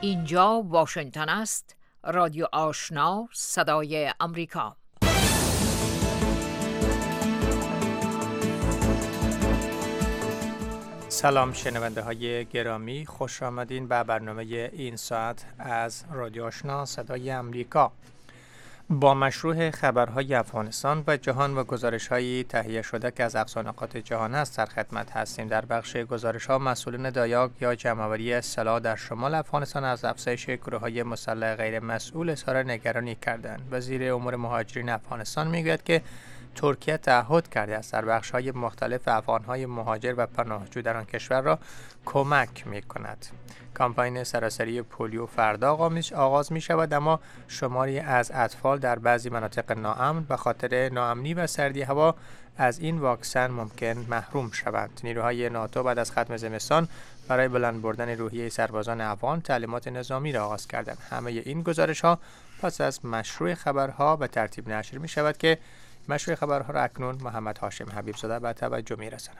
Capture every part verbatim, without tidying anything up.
اینجا واشنگتن است، رادیو آشنا، صدای امریکا. سلام شنونده های گرامی، خوش آمدین به برنامه این ساعت از رادیو آشنا صدای امریکا. با مشروع خبرهای افغانستان و جهان و گزارش‌های تهیه شده که از اقصا نقاط جهان است در خدمت هستیم. در بخش گزارش‌ها مسئولین دایاک یا جمع‌آوری سلاح در شمال افغانستان از افزایش گروه‌های مسلح غیر مسئول اظهار نگرانی کردند. وزیر امور مهاجرین افغانستان میگوید که ترکیه تعهد کرده است در بخش‌های مختلف افغان‌های مهاجر و پناهجو در آن کشور را کمک می‌کند. کمپاین سراسری پولیو فردا آغاز می‌شود، اما شماری از اطفال در بعضی مناطق ناامن به خاطر ناامنی و سردی هوا از این واکسن ممکن محروم شوند. نیروهای ناتو بعد از ختم زمستان برای بلند بردن روحیه سربازان افغان تعلیمات نظامی را آغاز کردند. همه این گزارش‌ها پس از مشروع خبرها به ترتیب نشر می‌شود که مشروع خبرها را اکنون محمد هاشم حبیب زاده به توجه می‌رساند.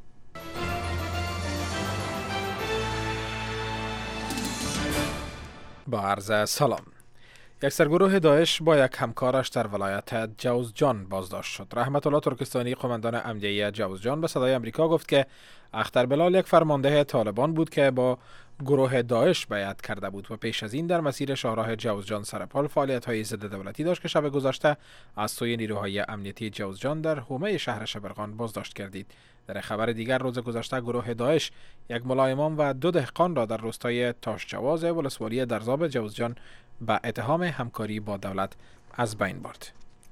با عرض سلام. یک سرگروه داعش با یک همکارش در ولایت جوزجان بازداشت شد. رحمت الله ترکستانی، قماندان امنیه جوزجان، به صدای امریکا گفت که اختر بلال یک فرمانده طالبان بود که با گروه داعش بیعت کرده بود و پیش از این در مسیر شاهراه جوزجان سرپال فعالیت‌های ضد دولتی داشت که شب گذشته از سوی نیروهای امنیتی جوزجان در حومه شهر شبرغان بازداشت گردید. در خبر دیگر روز گذشته گروه داعش یک ملا امام و دو دهقان را در روستای تاشجواز ولسوالی درزاب جوزجان به اتهام همکاری با دولت از بین برد.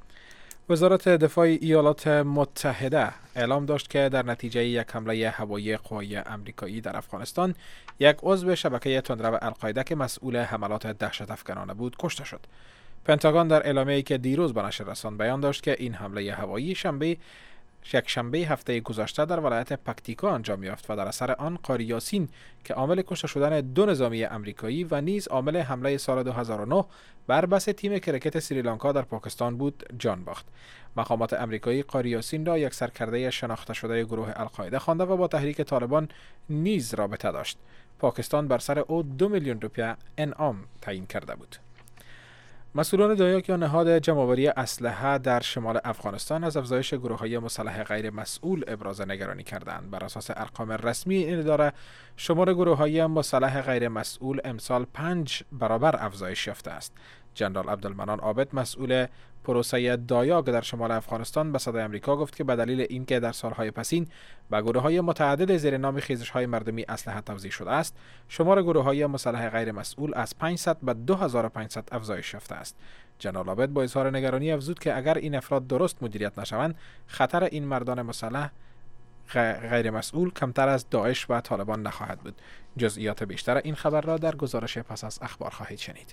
وزارت دفاع ایالات متحده اعلام داشت که در نتیجه یک حمله هوایی قوای آمریکایی در افغانستان یک عضو شبکه تندرو القاعده که مسئول حملات دهشت افکنانه بود کشته شد. پنتاگون در اعلامیه‌ای که دیروز به نشر رساند بیان داشت که این حمله هوایی شنبه یک شنبه هفته گذشته در ولایت پکتیکا انجام یافت و در اثر آن قاری یاسین که عامل کشته شدن دو نظامی امریکایی و نیز عامل حمله سال دو هزار و نه بر بس تیم کرکت سریلانکا در پاکستان بود جان باخت. مقامات امریکایی قاری یاسین را یک سرکرده شناخته شده گروه القاعده خوانده و با تحریک طالبان نیز رابطه داشت. پاکستان بر سر او دو میلیون روپیه انعام تعیین کرده بود. مسئولان دایاک یا نهاد جمع‌آوری اسلحه در شمال افغانستان از افزایش گروه‌های مسلح غیر مسئول ابراز نگرانی کردند. بر اساس ارقام رسمی این اداره، شمار گروه‌های مسلح غیر مسئول امسال پنج برابر افزایش یافته است. جنرال عبدالمنان عابد، مسئول پروسه دایاک در شمال افغانستان، به صدای امریکا گفت که به دلیل اینکه در سالهای پسین به گروه‌های متعدد زیر نام خیزش‌های مردمی اسلحه توزیع شده است، شمار گروه‌های مسلح غیر مسئول از پانصد به دو هزار و پانصد افزایش یافته است. جنرال عابد با اظهار نگرانی افزود که اگر این افراد درست مدیریت نشوند، خطر این مردان مسلح غیر مسئول کمتر از داعش و طالبان نخواهد بود. جزئیات بیشتر این خبر را در گزارش پس از اخبار خواهید شنید.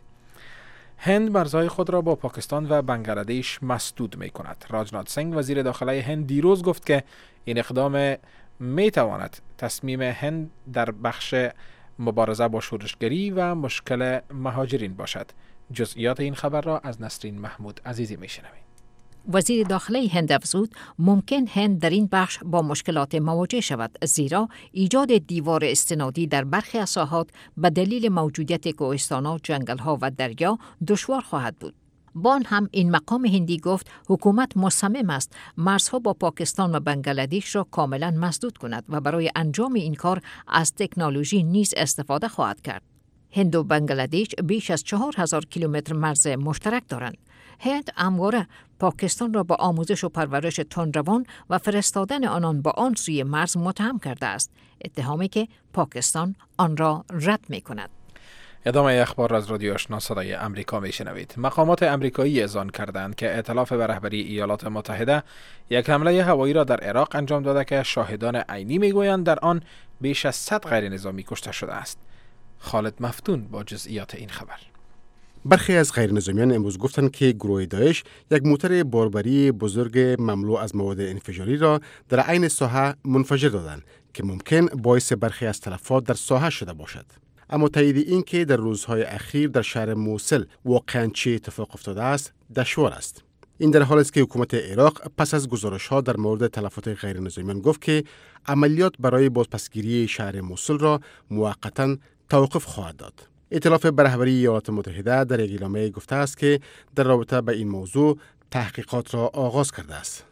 هند مرزهای خود را با پاکستان و بنگلادش مسدود می کند. راجنات سنگ، وزیر داخلی هند، دیروز گفت که این اقدام می تواند تصمیم هند در بخش مبارزه با شورشگری و مشکل مهاجرین باشد. جزئیات این خبر را از نسرین محمود عزیزی می شنوید. وزیر داخلی هند افزود ممکن هند در این بخش با مشکلات مواجه شود، زیرا ایجاد دیوار استنادی در برخی از ساحات به دلیل موجودیت کوهستان‌ها، جنگل‌ها و دریا دشوار خواهد بود. با آن هم این مقام هندی گفت حکومت مصمم است مرزها با پاکستان و بنگلادش را کاملا مسدود کند و برای انجام این کار از تکنولوژی نیز استفاده خواهد کرد. هند و بنگلادش بیش از چهار هزار کیلومتر مرز مشترک دارند. هند همواره پاکستان را با آموزش و پرورش تندروان و فرستادن آنان با آن سوی مرز متهم کرده است، اتهامی که پاکستان آن را رد می کند. ادامه اخبار از رادیو آشنا صدای امریکا می شنوید. مقامات امریکایی اذعان کردند که ائتلاف به رهبری ایالات متحده یک حمله هوایی را در عراق انجام داده که شاهدان عینی می گویند در آن بیش از صد غیر نظامی کشته شده است. خالد مفتون با جزئیات این خبر. برخی از غیرنظامیان امروز گفتند که گروه داعش یک موتر باربری بزرگ مملو از مواد انفجاری را در عین ساحه منفجر دادند که ممکن باعث برخی از تلفات در ساحه شده باشد. اما تایید این که در روزهای اخیر در شهر موصل واقعاً چه اتفاق افتاده است دشوار است. این در حالی است که حکومت عراق پس از گزارش‌ها در مورد تلفات غیرنظامیان گفت که عملیات برای بازپسگیری شهر موصل را موقتاً توقف خواهد داد. ائتلاف رهبری ایالات متحده در یک اعلامیه گفته است که در رابطه با این موضوع تحقیقات را آغاز کرده است.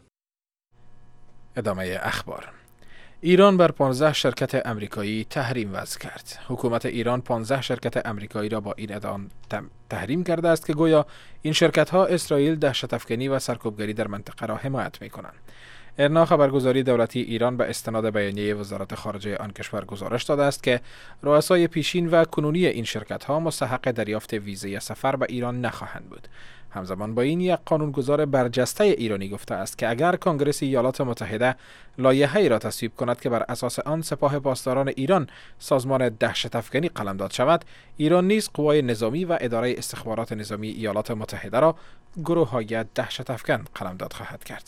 ادامه اخبار. ایران بر پانزده شرکت امریکایی تحریم وضع کرد. حکومت ایران پانزده شرکت امریکایی را با این ادعا تحریم کرده است که گویا این شرکت ها اسرائیل دهشت افکنی و سرکوبگری در منطقه را حمایت می کنند. ارنا خبرگزاری دولتی ایران به استناد بیانیه وزارت خارجه آن کشور گزارش داده است که رؤسای پیشین و کنونی این شرکت ها مستحق دریافت ویزه سفر به ایران نخواهند بود. همزمان با این یک قانونگذار برجسته ایرانی گفته است که اگر کنگره ایالات متحده لایحه‌ای را تصویب کند که بر اساس آن سپاه پاسداران ایران سازمان دهشت افکنی قلمداد شود، ایران نیز قوای نظامی و اداره استخبارات نظامی ایالات متحده را گروه‌های دهشت افکن قلمداد خواهد کرد.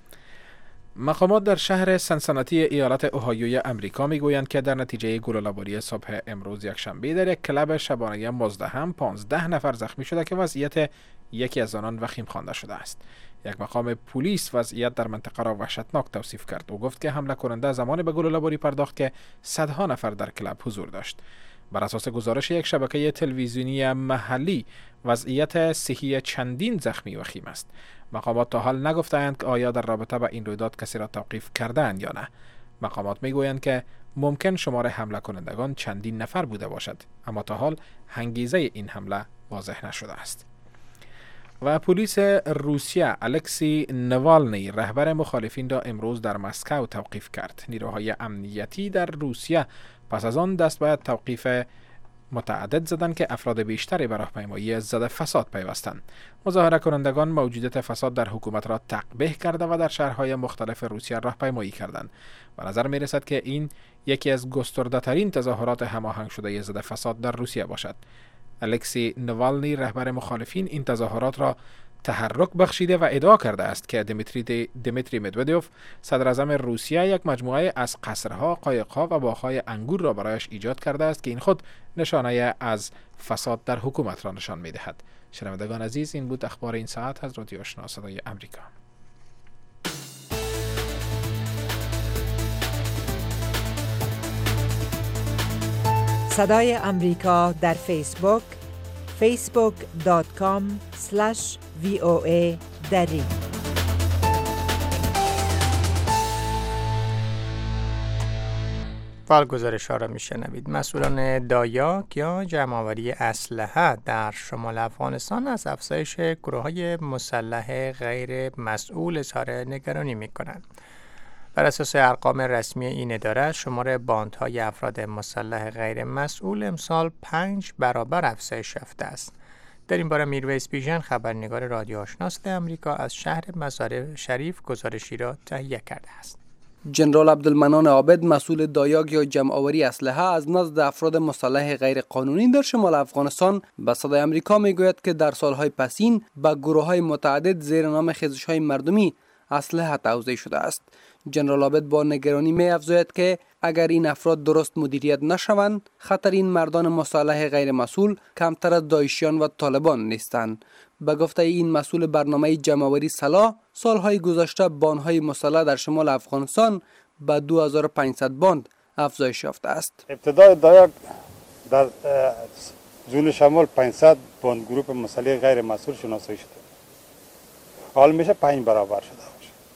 مقامات در شهر سنسناتی ایالت اوهایوی امریکا میگویند که در نتیجه گلوله‌باری صبح امروز یکشنبه در یک کلب شبانه مزدحم پانزده نفر زخمی شده که وضعیت یکی از آنان وخیم خوانده شده است. یک مقام پلیس وضعیت در منطقه را وحشتناک توصیف کرد و گفت که حمله کننده زمانی به گلوله‌باری پرداخت که صدها نفر در کلب حضور داشت. بر اساس گزارش یک شبکه تلویزیونی محلی، وضعیت صحی چندین زخمی وخیم است. مقامات تا حال نگفتند که آیا در رابطه با این رویداد کسی را توقیف کرده‌اند یا نه. مقامات میگویند که ممکن شمار حمله کنندگان چندین نفر بوده باشد، اما تا حال انگیزه این حمله واضح نشده است. و پلیس روسیه الکسی نوالنی رهبر مخالفین را امروز در مسکو توقیف کرد. نیروهای امنیتی در روسیه پس از آن دست به توقیف متعدد زدند که افراد بیشتری به راهپیمایی ضد فساد پیوستند. مظاهره کنندگان موجودیت فساد در حکومت را تقبیح کرده و در شهرهای مختلف روسیه راهپیمایی کردند. به نظر می رسد که این یکی از گسترده ترین تظاهرات هماهنگ شده ضد فساد در روسیه باشد. الکسی نوالنی رهبر مخالفین این تظاهرات را تحرک بخشیده و ادعا کرده است که دمیتری دمیتری مدودوف صدر اعظم روسیه یک مجموعه از قصرها، قایقها و باغ‌های انگور را برایش ایجاد کرده است که این خود نشانه از فساد در حکومت را نشان می‌دهد. شنوندگان عزیز، این بود اخبار این ساعت از رادیو آشنا صدای امریکا. صدای امریکا در فیسبوک فیسبوک دات کام اسلش وی او ای دری. فعال گزارش ها را میشنوید. مسئولان دایاک یا جمع‌آوری اسلحه در شمال افغانستان از افزایش گروه‌های مسلح غیر مسئول اظهار نگرانی می‌کنند. بر اساس ارقام رسمی این اداره، شمار باندهای افراد مسلح غیر مسئول امسال پنج برابر افزایش یافته است. در این باره میرویس بیژن، خبرنگار رادیو آشنا صدای امریکا، از شهر مزار شریف گزارشی را تهیه کرده است. جنرال عبدالمنان عابد، مسئول دایاک یا جمع‌آوری اسلحه از نزد افراد مسلح غیر قانونی در شمال افغانستان، به صدای امریکا میگوید که در سالهای پسین به گروه‌های متعدد زیر نام خیزش‌های مردمی اسلحه توزیع شده است. جنرال عابد با نگرانی می افزاید که اگر این افراد درست مدیریت نشوند، خطر این مردان مسلح غیر مسئول کمتر از داعشیان و طالبان نیستند. به گفته این مسئول برنامه جمع‌آوری سلاح، سالهای گذشته باندهای مسلح در شمال افغانستان به دو هزار و پانصد باند افزایش یافته است. ابتدای دایاک در زون شمال پانصد باند گروه مسلح غیر مسئول شناسایی شده. حال میشه پنج برابر شده.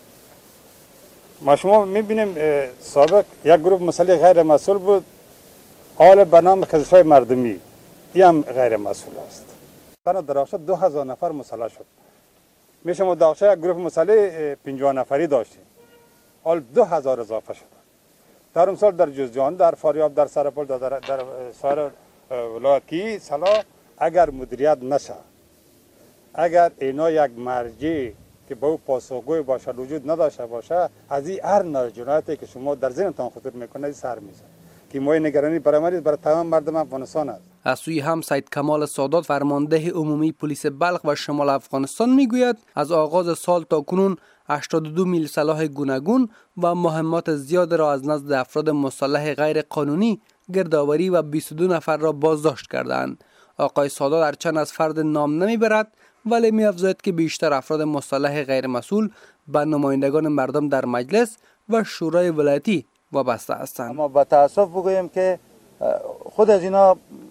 ما شما میبینیم سابق یک گروه مسلح غیر مسئول بود، حال به نام خیزش‌های مردمی، این هم غیر مسئول است. در درخشت دو هزار نفر مسلح شد. میشه ما درخشت یک گروه مسلح پنجاه نفری داشتیم، حال دو هزار اضافه شد. در اون سال در جوزجان، در فاریاب، در سرپل، در, در, در سایر ولایتی سلاح اگر مدیریت نشه، اگر اینا یک مرجع که با او پاسخگوی باشه وجود نداشته باشه، از این هر نوع جنایتی که شما در ذهنتان خطور میکنه سر میزنه که ما نگرانی برآمد برای تمام مردم افغانستان است. از سوی هم سید کمال سادات، فرمانده عمومی پلیس بلخ و شمال افغانستان میگوید از آغاز سال تا کنون هشتاد و دو میل سلاح گوناگون و مهمات زیاد را از نزد افراد مسلح غیر قانونی گردآوری و بیست و دو نفر را بازداشت کردند. آقای سادات هرچند از فرد نام نمیبرد، ولی می افزاید که بیشتر افراد مسلح غیر مسئول به نمایندگان مردم در مجلس و شورای ولایتی وابسته هستند. اما با تاسف بگویم که خود از اینا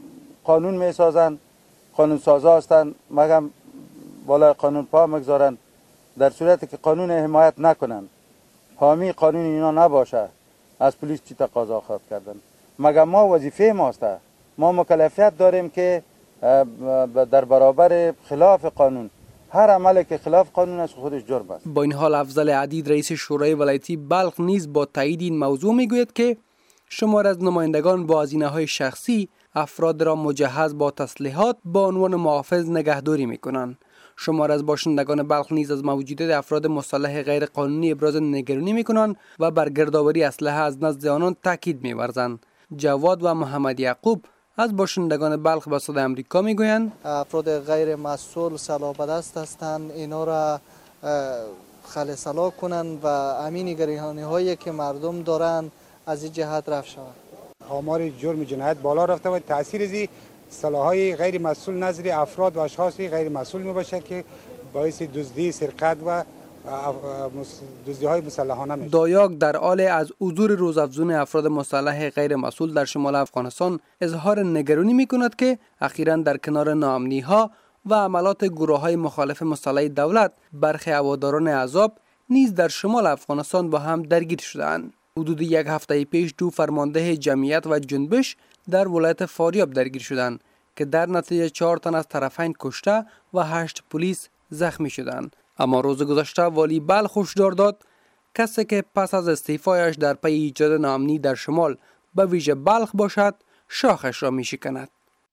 قانون میسازن، قانون سازا هستن، مگم بالای قانون پا مگذارن. در صورتی که قانون حمایت نکنن، حامی قانون اینا نباشه، از پلیس چی تقاضا خواهد کردن؟ مگه ما وظیفه ماسته، ما مکلفیت داریم که در برابر خلاف قانون، هر عملی که خلاف قانون است خودش جرم است. با این حال افضل عدید رئیس شورای ولایتی بلخ نیز با تایید این موضوع میگوید که شمار از نمایندگان با هزینه‌های شخصی افراد را مجهز با تسلیحات با عنوان محافظ نگهداری میکنند. شمار از باشندگان بلخ نیز از موجودیت افراد مسلح غیر قانونی ابراز نگرانی میکنند و بر گردآوری اسلحه از نزد آنان تاکید می‌ورزند. جواد و محمد یعقوب از باشندگان بلخ به صدای آمریکا میگویند افراد غیر مسئول سلاح بدست هستند، اینا را خلصلا کنند و امین نگرانی هایی که مردم دارند از این جهت رفع شود. آمار جرم جنایت بالا رفته و تاثیر زی سلاح‌های غیر مسئول نظر افراد و اشخاص غیر مسئول میباشه که باعث دزدی، سرقت و دزدی‌های مسلحانه میشه. دایاک در حال از حضور روزافزون افراد مسلح غیر مسئول در شمال افغانستان اظهار نگرانی میکند که اخیراً در کنار ناامنی‌ها و عملات گروه‌های مخالف مسلح دولت برخی هواداران عذاب نیز در شمال افغانستان با هم درگیر شدند. حدود یک هفته پیش دو فرمانده جمعیت و جنبش در ولایت فاریاب درگیر شدند که در نتیجه چهار تن از طرفین کشته و هشت پلیس زخمی شدند. اما روز گذشته والی بلخ هشدار داد کسی که پس از استعفایش در پی ایجاد ناامنی در شمال به ویژه بلخ باشد شاخش را میشکند.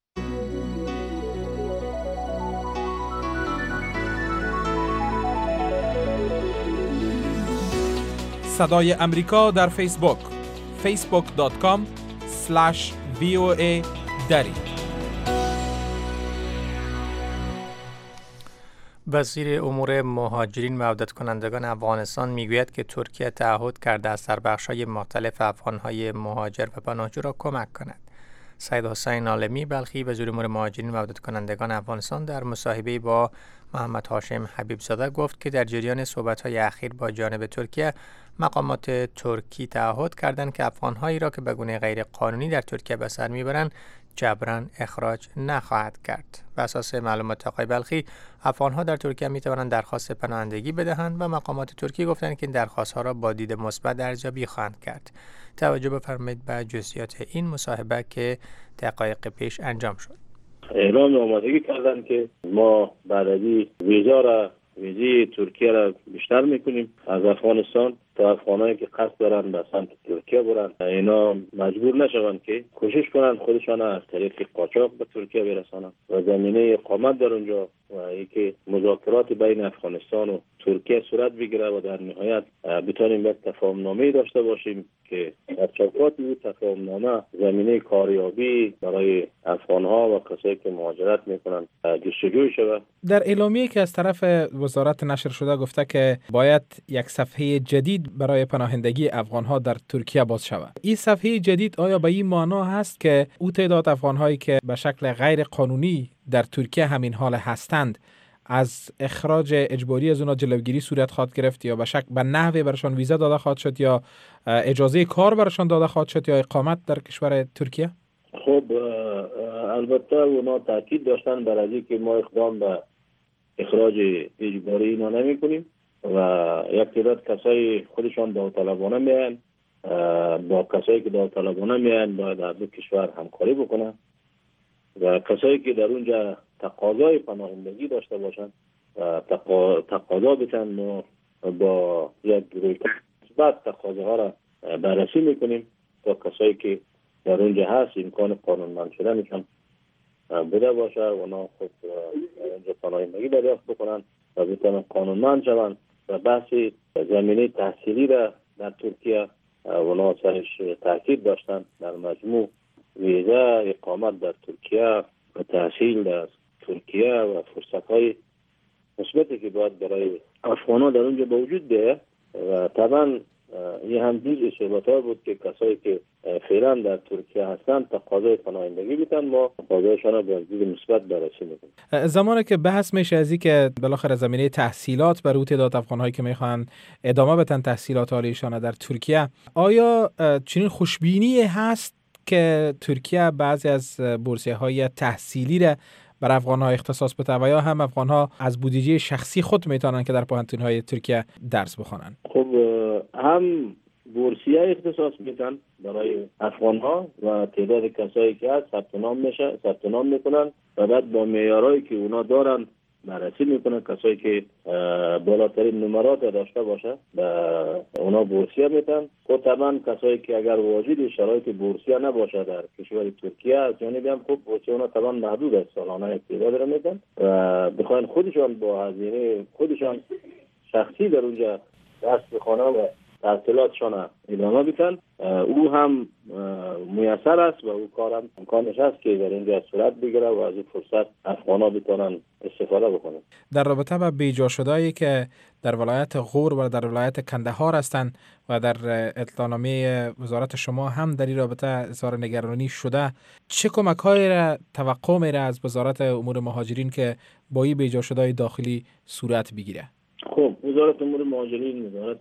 صدای امریکا در فیسبوک فیسبوک دات کام اسلش وی او ای دری. وزیر امور مهاجرین و عودت کنندگان افغانستان میگوید که ترکیه تعهد کرده است در بخش‌های مختلف افغان‌های مهاجر و پناهجو را کمک کند. سید حسین عالمی بلخی وزیر امور مهاجرین و عودت کنندگان افغانستان در مصاحبه با محمد هاشم حبیبزاده گفت که در جریان صحبت‌های اخیر با جانب ترکیه مقامات ترکی تعهد کردند که افغان‌هایی را که به گونه غیر قانونی در ترکیه به سر میبرند جبراً اخراج نخواهد کرد. بر اساس معلومات آقای بلخی، افغان‌ها در ترکیه می‌توانند درخواست پناهندگی بدهند و مقامات ترکی گفتند که این درخواست‌ها را با دید مثبت ارزیابی خواهند کرد. توجه بفرمایید به جزئیات این مصاحبه که دقایق پیش انجام شد. اعلام آمادگی کردند که ما بعد از ویزا را ویزی ترکیه را بیشتر میکنیم از افغانستان تا افغانایی که قصد دارن به سمت ترکیه برن اینا مجبور نشوند که کوشش کنند خودشان از طریق قاچاق به ترکیه برسانند و زمینه اقامت در اونجا و اینکه مذاکرات بین افغانستان و ترکیه صورت بگیره و در نهایت بتونیم یک تفاهم نامه داشته باشیم که در چوکات این تفاهم نامه زمینه کاریابی برای افغانها و کسایی که مهاجرت میکنند جستجوی شود. در اعلامیه‌ای که از طرف وزارت نشر شده گفته که باید یک صفحه جدید برای پناهندگی افغانها در ترکیه باز شود. این صفحه جدید آیا به این معنا هست که او تعداد افغانهایی که به شکل غیر قانونی در ترکیه همین حال هستند از اخراج اجباری از اونها جلوگیری صورت خواهد گرفت یا به شک به نحوی برشان ویزا داده خواهد شد یا اجازه کار برشان داده خواهد شد یا اقامت در کشور ترکیه؟ خب البته اونا تاکید داشتن بر از اینکه ما اقدام به اخراج اجباری اینا نمی کنیم و یک تعداد کسای خودشان داوطلبانه میان با کسایی که داوطلبانه میان باید در دو کشور همکاری بکنن و کسایی که در اونجا تقاضای پناهندگی داشته باشن و تقاضا بتن ما با یک گروه بعد تقاضاها را بررسی میکنیم تا کسایی که در اونجا هست امکان قانونمند شدنشان بوده باشه و اونا خود اونجا پناهندگی دریافت بکنن و بتونن قانونمند شوند و بحث زمینه تحصیلی را در ترکیه اونا سرش تاکید داشتن در مجموع ویزا اقامت در ترکیه و تحصیل در ترکیه و فرصت‌های مثبتی که باید برای افغان‌ها در اونجا به وجود بیاید و طبعا این هم جزء صحبت‌ها بود که کسایی که فعلا در ترکیه هستن تقاضای پناهندگی بدن ما تقاضایشان را به دید مثبت بررسی می‌کنیم. زمانی که بحث میشه از اینکه بالاخره زمینه تحصیلات برای تعداد افغان‌هایی که میخوان ادامه بدن تحصیلات عالیشان در ترکیه، آیا چنین خوشبینی هست که ترکیه بعضی از بورسیه های تحصیلی را بر افغان ها اختصاص بده و یا هم افغان ها از بودجه شخصی خود میتونن که در پوهنتون های ترکیه درس بخونن؟ خب هم بورسیه اختصاص میدن برای افغان ها و تعداد کسایی که هست ثبت نام میشه ثبت نام میکنن و بعد با معیارایی که اونا دارن بررسی میکنن. کسایی که بالاترین نمرات داشته باشه و اونا بورسیه میدن. خب طبعا کسایی که اگر واجد شرایط بورسیه نباشه در کشور ترکیه از جانب هم خب بورسیه اونا طبعا محدود است، سالانه تعداد را میدن و بخواین خودشان با هزینه خودشان شخصی در اونجا دست بخونه و تحصیلاتشان ادامه بدن. او هم میسر است و او کارم امکانش هست که در اینجا صورت بگیره و از این فرصت افغانا بتونن استفاده بکنن. در رابطه با بیجا شدهایی که در ولایت غور و در ولایت کندهار هستند و در اطلاعنامه وزارت شما هم در این رابطه اظهار نگرانی شده، چه کمک‌هایی را توقع میره از وزارت امور مهاجرین که با این بیجا شده‌های داخلی صورت بگیره؟ خب وزارت امور مهاجرین وزارت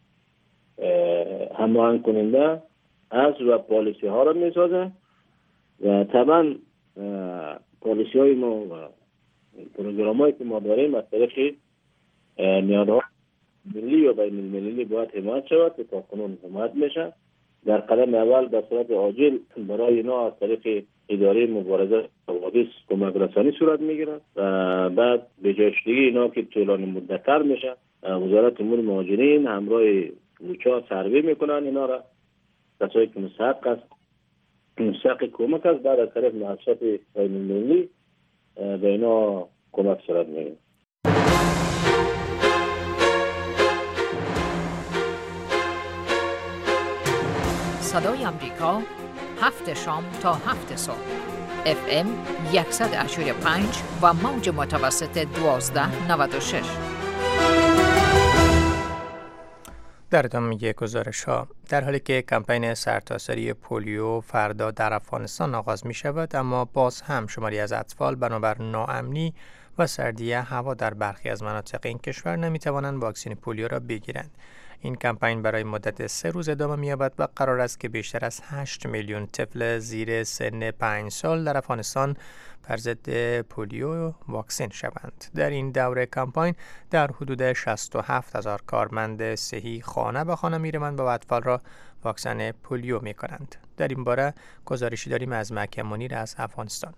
همراهی کننده از و پالیسی ها را می سازه و طبعا پالیسی های ما و پروگرام هایی که ما داریم از طریق نیازها ملی و بین المللی باید حمایت شود که تا کنون حمایت میشه. در قدم اول به صورت عاجل برای اینا از طریق اداره مبارزه حوادث کمک رسانی صورت میگیرد و بعد به جای شدگی اینا که طولانی مدت‌تر میشه وزارت امور مهاجرین همراه وچا سروی میکنن اینا را، کسایی که مستحق است مستحق کمک است بعد از طرف مؤسسات بین المللی به اینا کمک صورت میگیرد. صدای امریکا هفت شام تا هفت صبح اف ام صد و هشتاد و پنج و موج متوسط دوازده نود و شش. در ادامه گزارش ها، در حالی که کمپین سرتاسری پولیو فردا در افغانستان آغاز می شود، اما باز هم شماری از اطفال بنابر ناامنی و سردی هوا در برخی از مناطق این کشور نمی توانند واکسن پولیو را بگیرند. این کمپین برای مدت سه روز ادامه می‌یابد و قرار است که بیشتر از هشت میلیون طفل زیر سن پنج سال در افغانستان بر ضد پولیو واکسن شوند. در این دوره کمپین در حدود شصت و هفت هزار کارمند صحی خانه به خانه می‌روند و اطفال را واکسن پولیو می‌کنند. در این باره گزارشی داریم از مکه منیر از افغانستان.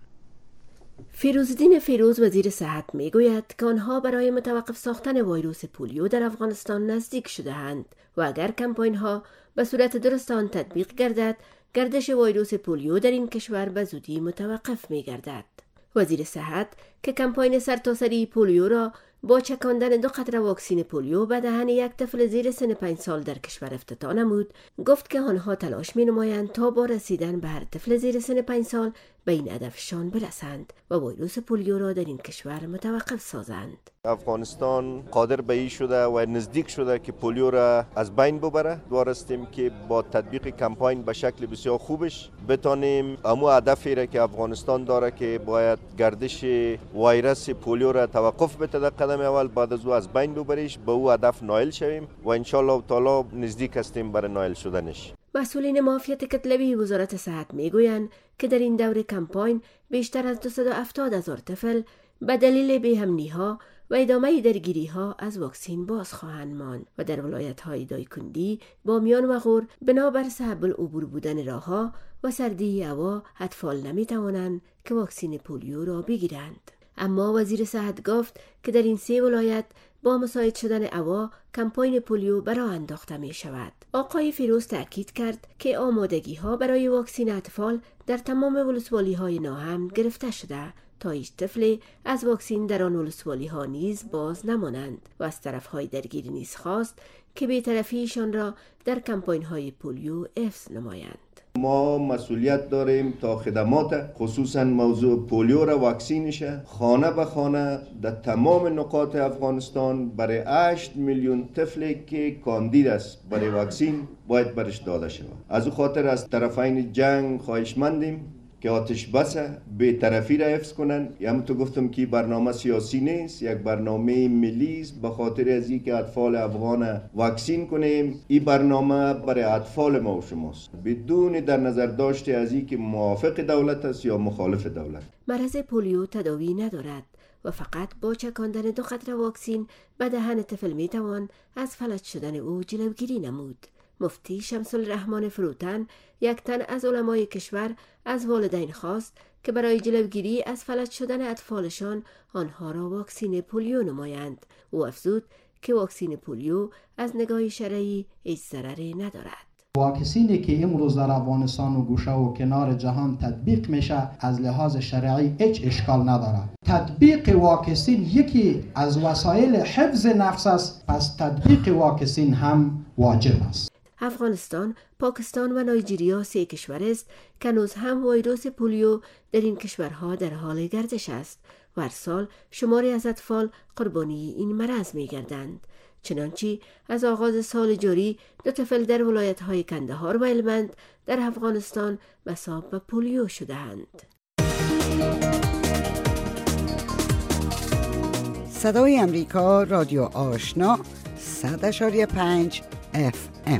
فیروزالدین فیروز وزیر صحت میگوید که آنها برای متوقف ساختن ویروس پولیو در افغانستان نزدیک شده‌اند و اگر کمپین ها به صورت درست آن تطبیق گردد، گردش ویروس پولیو در این کشور به زودی متوقف می‌گردد. وزیر صحت که کمپین سرتاسری پولیو را با چکاندن دو قطره واکسن پولیو به دهن یک طفل زیر سن پنج سال در کشور افتتاح نمود، گفت که آنها تلاش می‌نمایند تا با رسیدن به هر طفل زیر سن پنج سال به این هدفشان برسند و ویروس پولیو را در این کشور متوقف سازند. افغانستان قادر به این شده و نزدیک شده که پولیو را از بین ببره. دوارستیم که با تطبیق کمپین به شکل بسیار خوبش بتانیم امو هدفی را که افغانستان داره که باید گردش ویروس پولیو را توقف بده در قدم اول، بعد از او از بین ببریش، به او هدف نائل شویم و ان شاء الله تعالی نزدیک هستیم برای نائل شدنش. مسئولین معافیت کتلوی وزارت صحت میگویند که در این دوره کمپین بیشتر از دویست و هفتاد هزار طفل به دلیل بی‌امنی‌ها و ادامه درگیری‌ها از واکسن باز خواهند ماند و در ولایت‌های دایکندی، بامیان و غور بنابر صعب العبور بودن راه‌ها و سردی هوا اطفال نمی‌توانند که واکسن پولیو را بگیرند. اما وزیر صحت گفت که در این سه ولایت با مساعد شدن هوا کمپین پولیو برای انداخته می شود. آقای فیروز تاکید کرد که آمادگی ها برای واکسن اطفال در تمام ولسوالی های ناامن گرفته شده تا هیچ طفلی از واکسن در آن ولسوالی ها نیز باز نمانند و از طرف های درگیری نیز خواست که بی‌طرفیشان را در کمپین های پولیو حفظ نمایند. ما مسئولیت داریم تا خدمات خصوصا موضوع پولیو را واکسینشه خانه به خانه در تمام نقاط افغانستان برای هشت میلیون طفلی که کاندید است برای واکسین باید برش داده شود. از او خاطر از طرفین جنگ خواهشمندیم که آتش بس بی‌طرفی را حفظ کنن. یا تو گفتم که برنامه سیاسی نیست، یک برنامه ملی است، به خاطر از اینکه اطفال افغان واکسین کنیم. این برنامه برای اطفال ما و شماست، بدون در نظر داشته از اینکه موافق دولت است یا مخالف دولت. مرض پولیو تداوی ندارد و فقط با چکاندن دو قطره واکسین به دهن طفل می توان از فلج شدن او جلوگیری نمود. مفتی شمس الرحمن فروتن، یک تن از علمای کشور، از والدین خواست که برای جلوگیری از فلج شدن اطفالشان آنها را واکسین پولیو نمایند. او افزود که واکسین پولیو از نگاه شرعی هیچ ضرری ندارد. واکسینی که امروز در افغانستان و گوشه و کنار جهان تطبیق میشه از لحاظ شرعی هیچ اشکال نداره. تطبیق واکسین یکی از وسایل حفظ نفس است، پس تطبیق واکسین هم واجب است. افغانستان، پاکستان و نایجیریا سه کشور است که هنوز هم ویروس پولیو در این کشورها در حال گردش است و هر سال شماری از اطفال قربانی این مرض می گردند. چنانچه از آغاز سال جاری دو طفل در ولایت‌های کندهار و هلمند در افغانستان مصاب به پولیو شده‌اند. صدای امریکا، رادیو آشنا، صد اشاری پنج اف ام.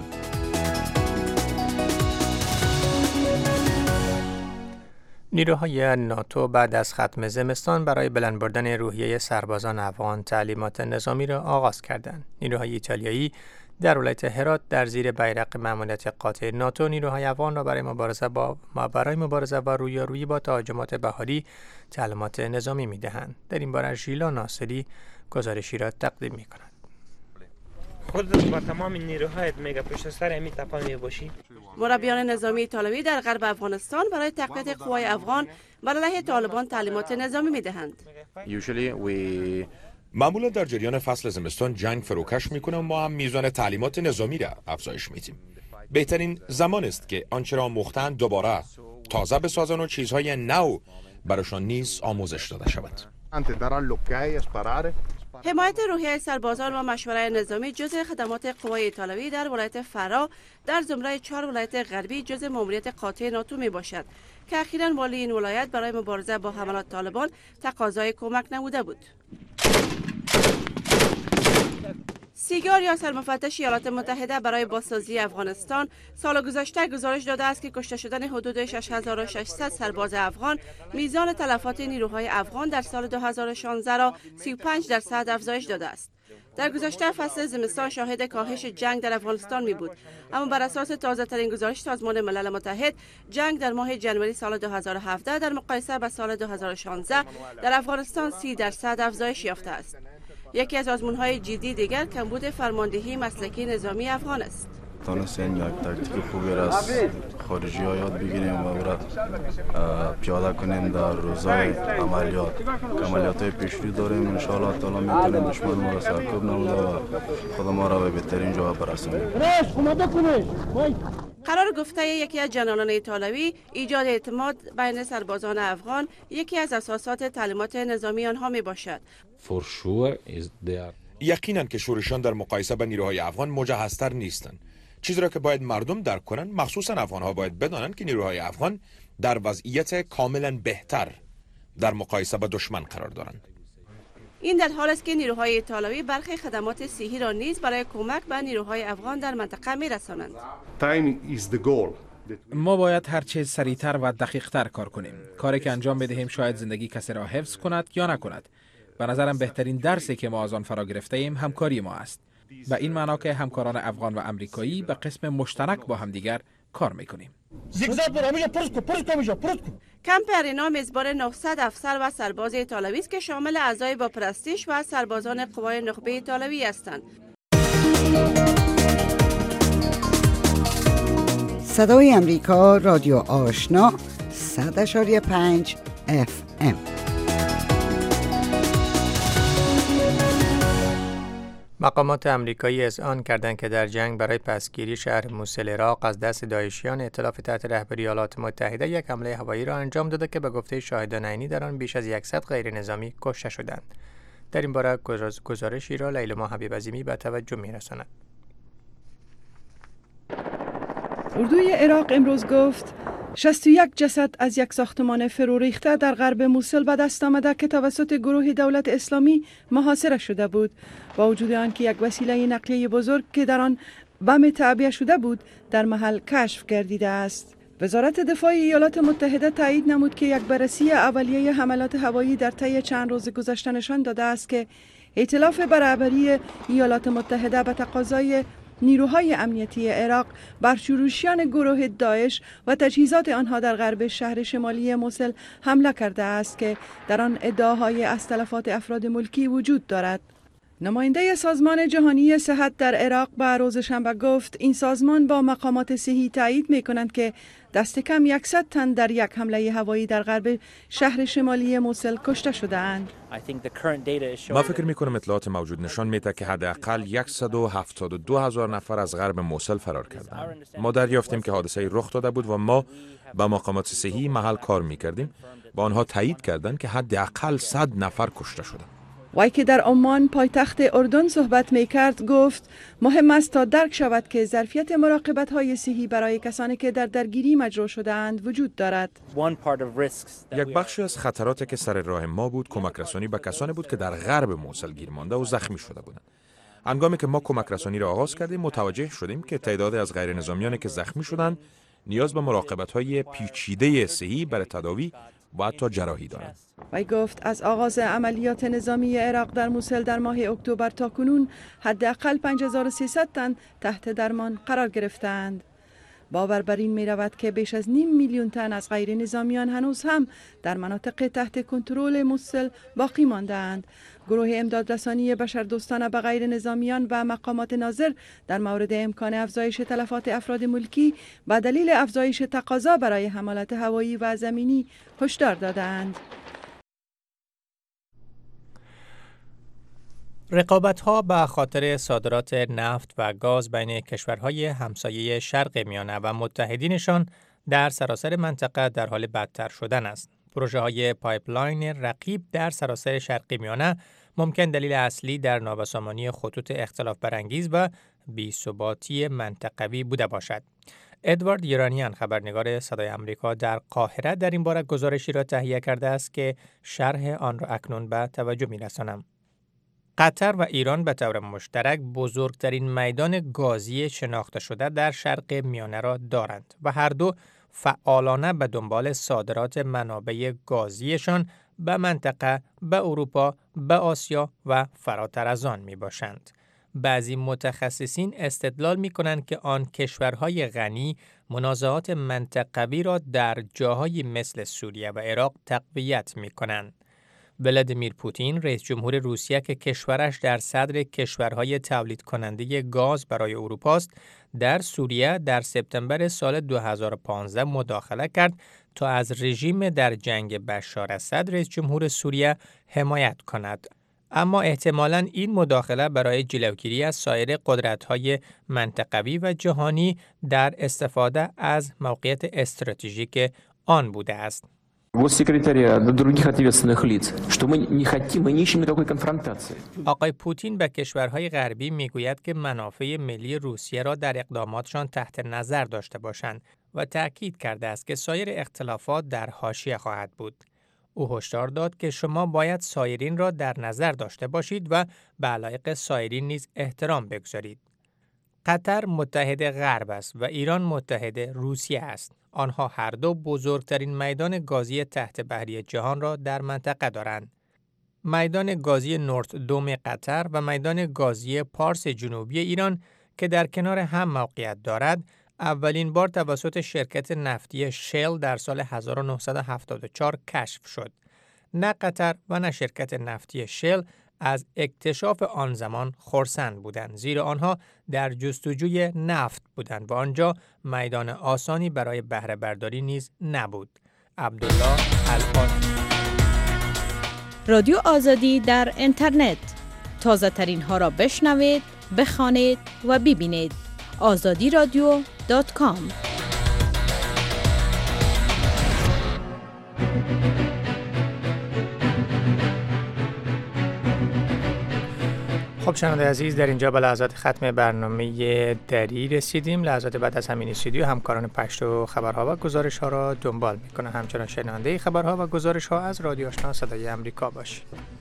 نیروهای ناتو بعد از ختم زمستان برای بلند بردن روحیه سربازان افغان تعلیمات نظامی را آغاز کردند. نیروهای ایتالیایی در ولایت هرات در زیر بیرق مأموریت قاطع ناتو نیروهای افغان را برای مبارزه با برای مبارزه با رویارویی با تهاجمات بهاری تعلیمات نظامی می‌دهند. در این باره ژیلا ناصری گزارشی را تقدیم می‌کند. خودت با تمام نیروهایت میگه پشت سر همین تپان میباشی؟ مربیان نظامی ایتالوی در غرب افغانستان برای تقویت قوای افغان بر علیه طالبان تعلیمات نظامی میدهند. معمولا در جریان فصل زمستان جنگ فروکش میکنه و ما هم میزان تعلیمات نظامی را افزایش میدیم. بهترین زمان است که آنچه را مختن دوباره تازه بسازن و چیزهای نو براشان نیز آموزش داده شود. حمایت روحیه سربازان و مشوره نظامی جزء خدمات قوای ایتالوی در ولایت فرا در زمره چهار ولایت غربی جزء ماموریت قاطع ناتو می باشد که اخیراً والی این ولایت برای مبارزه با حملات طالبان تقاضای کمک نموده بود. سیگار یا سرمفتش ایالات متحده برای بازسازی افغانستان سال گذشته گزارش داده است که کشته شدن حدود شش هزار و ششصد سرباز افغان میزان تلفات نیروهای افغان در سال دو هزار و شانزده را سی و پنج درصد افزایش داده است. در گذشته فصل زمستان شاهد کاهش جنگ در افغانستان می بود، اما بر اساس تازه ترین گزارش سازمان ملل متحد جنگ در ماه ژانویه سال دو هزار و هفده در مقایسه با سال دو هزار و شانزده در افغانستان سی درصد افزایش یافته است. یکی از آزمون‌های جدی دیگر کمبود فرماندهی مسلکی نظامی افغان است. تانستیم یک تاکتیک خوبی را از خارجی ها یاد بگیریم و برای پیاده کنیم در روزهای عملیات. عملیات های پیشرو داریم، انشاءالله تعالی میتونیم دشمن ما را سرکوب نموده و خود ما را به بهترین جا برسانیم. قرار گفته یکی از جنرالان ایتالوی ایجاد اعتماد بین سربازان افغان یکی از اساسات تعلیمات نظامی آنها می باشد. یقینا که شورشان در مقایسه با نیروهای افغان مجهزتر نیستند. چیزی را که باید مردم درک کنند، مخصوصا افغان‌ها باید بدانند که نیروهای افغان در وضعیت کاملا بهتر در مقایسه با دشمن قرار دارند. این در حال است که نیروهای ایتالوی برخی خدمات صحی را نیز برای کمک به نیروهای افغان در منطقه می‌رسانند. ما باید هر چیز سریعتر و دقیق‌تر کار کنیم. کاری که انجام بدهیم شاید زندگی کسی را حفظ کند یا نکند. به نظرم بهترین درسی که ما از آن فرا گرفته ایم همکاری ما است. به این معنا که همکاران افغان و امریکایی به قسم مشترک با همدیگر کار میکنیم. کمپ ارینا میزبان نهصد افسر و سرباز ایتالوی است که شامل اعضای با پرستیژ و سربازان قوای نخبه ایتالوی هستند. صدای امریکا، رادیو آشنا، صد اشاری پنج اف ام. مقامات امریکایی اذعان کردند که در جنگ برای پسگیری شهر موسل عراق از دست داعشیان ائتلاف تحت رهبری ایالات متحده یک حمله هوایی را انجام داده که به گفته شاهدان عینی در آن بیش از صد غیر نظامی کشته شدند. در این باره گزارشی را لیلما حبیب عظیمی به توجه می‌رساند. اردوی عراق امروز گفت شصت و یک جسد از یک ساختمان فرو ریخته در غرب موسل به دست آمده که توسط گروه دولت اسلامی محاصره شده بود، با وجود آنکه یک وسیله نقلیه بزرگ که در آن بم تعبیه شده بود در محل کشف گردیده است. وزارت دفاع ایالات متحده تایید نمود که یک بررسی اولیه حملات هوایی در طی چند روز گذشته نشان داده است که ائتلاف برابری ایالات متحده به تقاضای نیروهای امنیتی عراق بر شورشیان گروه داعش و تجهیزات آنها در غرب شهر شمالی موسل حمله کرده است که در آن ادعاهای از تلفات افراد ملکی وجود دارد. نماینده سازمان جهانی صحت در عراق به روز شنبه گفت این سازمان با مقامات صحی تایید می کنند که دست کم صد تن در یک حمله هوایی در غرب شهر شمالی موسل کشته شده اند. ما فکر می کنم اطلاعات موجود نشان میده که حداقل صد و هفتاد و دو هزار نفر از غرب موسل فرار کردند. ما دریافتیم که حادثه رخ داده بود و ما با مقامات صحی محل کار می کردیم. با آنها تایید کردند که حداقل صد نفر کشته شدند. وی که در عمان پایتخت اردن صحبت می کرد گفت مهم است تا درک شود که ظرفیت مراقبت های صحی برای کسانی که در درگیری مجروح شده اند وجود دارد. یک بخشی از خطراتی که سر راه ما بود کمک رسانی به کسانی بود که در غرب موسل گیر مانده و زخمی شده بودند. هنگامی که ما کمک رسانی را آغاز کردیم متوجه شدیم که تعدادی از غیر نظامیانی که زخمی شدند نیاز به مراقبت های پیچیده صحی برای تداوی و حتی جراحی دارند. وی گفت از آغاز عملیات نظامی عراق در موسل در ماه اکتبر تا کنون حداقل پنج هزار و سیصد تن تحت درمان قرار گرفتند. باور بر این می رود که بیش از نیم میلیون تن از غیر نظامیان هنوز هم در مناطق تحت کنترل موسل باقی مانده‌اند. گروه امدادرسانی بشردوستانه به غیر نظامیان و مقامات ناظر در مورد امکان افزایش تلفات افراد ملکی به دلیل افزایش تقاضا برای حملات هوایی و زمینی هشدار دادند. رقابت‌ها به خاطر صادرات نفت و گاز بین کشورهای همسایه شرق میانه و متحدینشان در سراسر منطقه در حال بدتر شدن است. پروژه‌های پایپلاین رقیب در سراسر شرق میانه ممکن دلیل اصلی در نابسامانی خطوط اختلاف برانگیز و بی‌ثباتی منطقوی بوده باشد. ادوارد یرانیان خبرنگار صدای آمریکا در قاهره در این باره گزارشی را تهیه کرده است که شرح آن را اکنون به توجه می‌رسانم. قطر و ایران به طور مشترک بزرگترین میدان گازی شناخته شده در شرق میانه را دارند و هر دو فعالانه به دنبال صادرات منابع گازیشان به منطقه، به اروپا، به آسیا و فراتر از آن می باشند. بعضی متخصصین استدلال می کنند که آن کشورهای غنی منازعات منطقوی را در جاهایی مثل سوریه و عراق تقویت می کنند. ولادیمیر پوتین، رئیس جمهور روسیه که کشورش در صدر کشورهای تولید کننده گاز برای اروپا است، در سوریه در سپتامبر سال دو هزار و پانزده مداخله کرد تا از رژیم در جنگ بشار اسد رئیس جمهور سوریه حمایت کند. اما احتمالاً این مداخله برای جلوگیری از سایر قدرت‌های منطقوی و جهانی در استفاده از موقعیت استراتژیک آن بوده است. آقای پوتین به کشورهای غربی میگوید که منافع ملی روسیه را در اقداماتشان تحت نظر داشته باشند و تأکید کرده است که سایر اختلافات در حاشیه خواهد بود. او هشدار داد که شما باید سایرین را در نظر داشته باشید و به علایق سایرین نیز احترام بگذارید. قطر متحد غرب است و ایران متحد روسیه است. آنها هر دو بزرگترین میدان گازی تحت بحری جهان را در منطقه دارند. میدان گازی نورد دوم قطر و میدان گازی پارس جنوبی ایران که در کنار هم موقعیت دارد، اولین بار توسط شرکت نفتی شل در سال هزار و نهصد و هفتاد و چهار کشف شد. نه قطر و نه شرکت نفتی شل از اکتشاف آن زمان خرسند بودند، زیرا آنها در جستجوی نفت بودند و آنجا میدان آسانی برای بهره برداری نیز نبود. عبدالله القادری. رادیو آزادی در اینترنت، تازه ترین ها را بشنوید، بخوانید و ببینید. آزادی رادیو دات کام. خب شنونده عزیز، در اینجا به لحظات ختم برنامه دری رسیدیم. لحظات بعد از همین استودیو همکاران پشت و خبرها و گزارش ها را دنبال میکنه. همچنان شنونده خبرها و گزارش ها از رادیو آشنا صدای امریکا باشید.